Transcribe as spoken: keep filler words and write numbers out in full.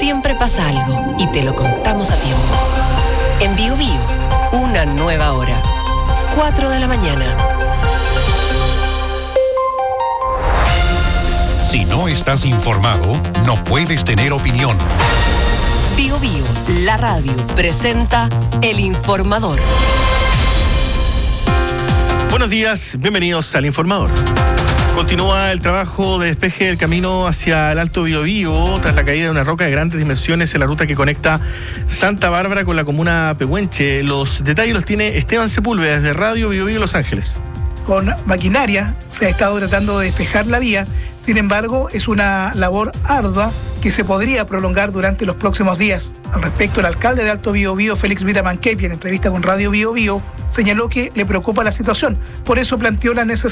siempre pasa algo y te lo contamos a tiempo. En Bio Bio, una nueva hora. cuatro de la mañana. Si no estás informado, no puedes tener opinión. Bio Bio, la radio, presenta El Informador. Buenos días, bienvenidos al Informador. Continúa el trabajo de despeje del camino hacia el Alto Biobío tras la caída de una roca de grandes dimensiones en la ruta que conecta Santa Bárbara con la comuna Pehuenche. Los detalles los tiene Esteban Sepúlveda desde Radio Biobío Los Ángeles. Con maquinaria se ha estado tratando de despejar la vía, sin embargo es una labor ardua que se podría prolongar durante los próximos días. Al respecto, el alcalde de Alto Biobío, Félix Vitamanquepi, en entrevista con Radio Biobío, señaló que le preocupa la situación, por eso planteó la necesidad